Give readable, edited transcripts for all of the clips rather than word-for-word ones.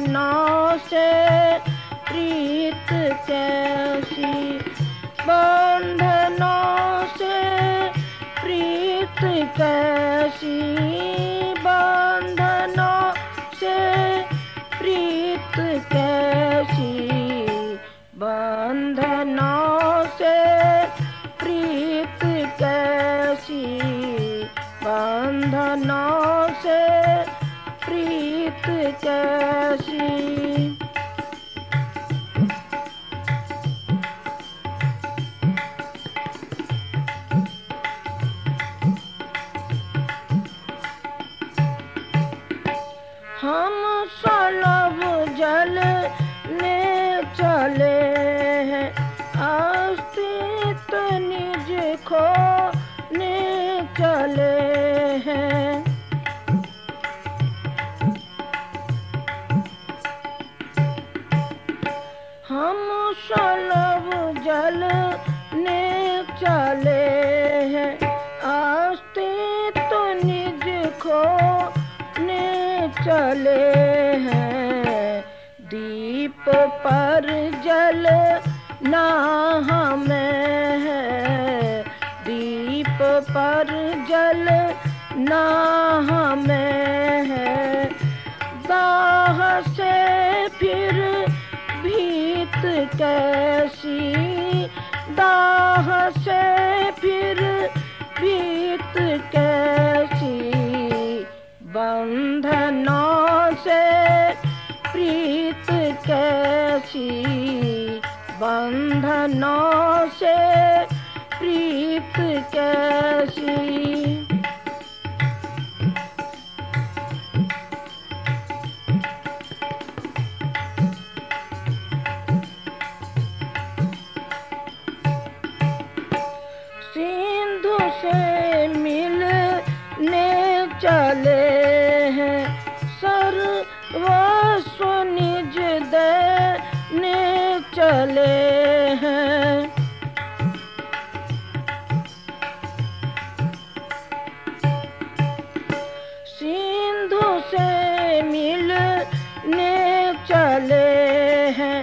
बंधनों से प्रीत कैसी, बंधनों से प्रीत कैसी, बंधनों से प्रीत कैसी, बंधनों से प्रीत कैसी, बंधनों से प्रीत कैसी। हम सलभ जल में चले हैं, अस्तित्व निज खोने चले हैं। हम सलभ जल में चले हैं, अस्तित्व निज खोने चले हैं। दीप पर जल ना हमें है, दीप पर जल ना हमें है। दाह से फिर भीत कैसी, दाह से फिर भीत कैसी, बंधनों से प्रीत कैसी, बंधनों से प्रीत कैसी। सिंधु से मिलने चले हैं, सर्वस्व निज देने चले हैं। सिंधु से मिलने चले हैं,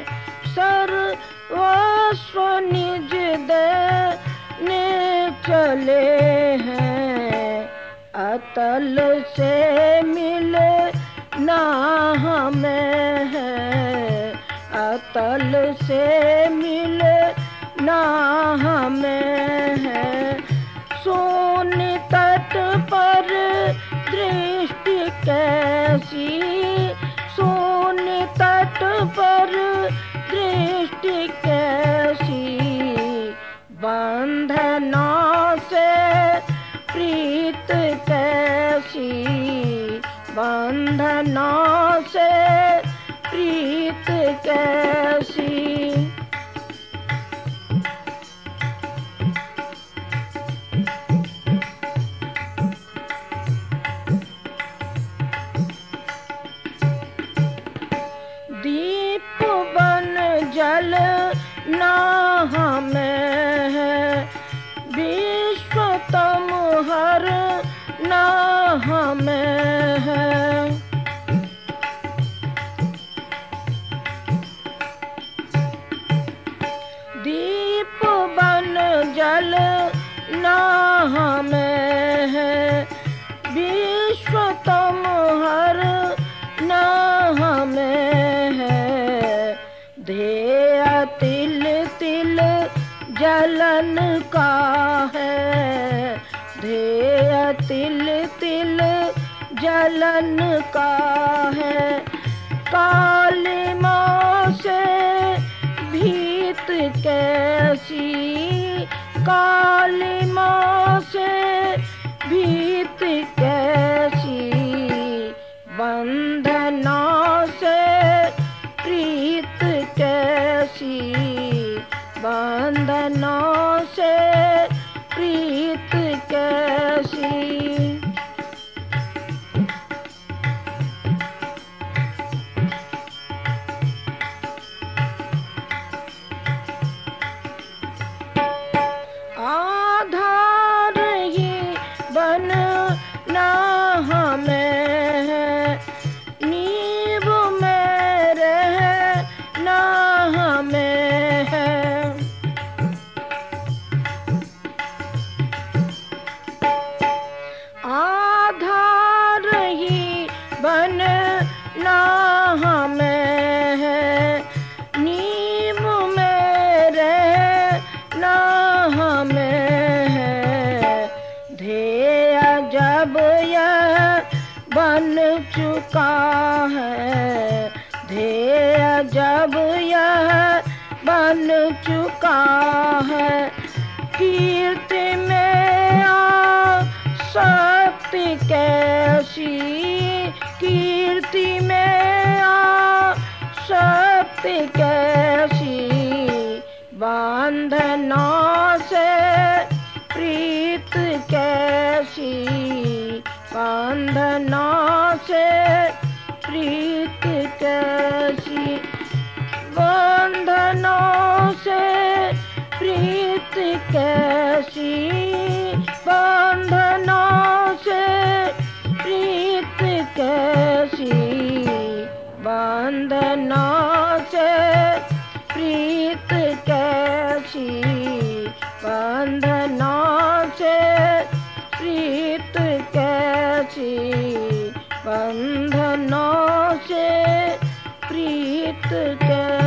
सर्वस्व निज देने चले हैं। अतल से मिले ना हमें है, अतल से मिले ना हमें है। शून्य तट पर दृष्टि कैसी, शून्य तट पर दृष्टि कैसी, बंधनों से प्रीत कैसी, बंधनों से प्रीत कैसी। दीप बन जल ना हमें है, विश्वतम हर ना हमें है। दीप बन जल ना हमें है, विश्वतम हर ना हमें है। ध्येय तिल तिल जलन का है, ध्येय तिल तिल जलन का है। कालिमा से भीत कैसी, कालिमा से भीत कैसी, बंधनों से प्रीत कैसी, बंधनों से प्रीत कैसी। आधार ही बनना हमें है, नींव में नाह में है, नीम मेरे नाह में है। ध्येय जब यह बन चुका है, ध्येय जब यह बन चुका है, कीर्ति में आसक्ति कैसी, कीर्ति में आसक्ति कैसी। बंधनों से प्रीत कैसी, बंधनों से प्रीत कैसी। बंधनों से प्रीत कैसी, बंधनों से प्रीत कैसी। बंधनों से प्रीत कैसी, बंधनों से प्रीत कैसी। बंधनों से प्रीत कैसी।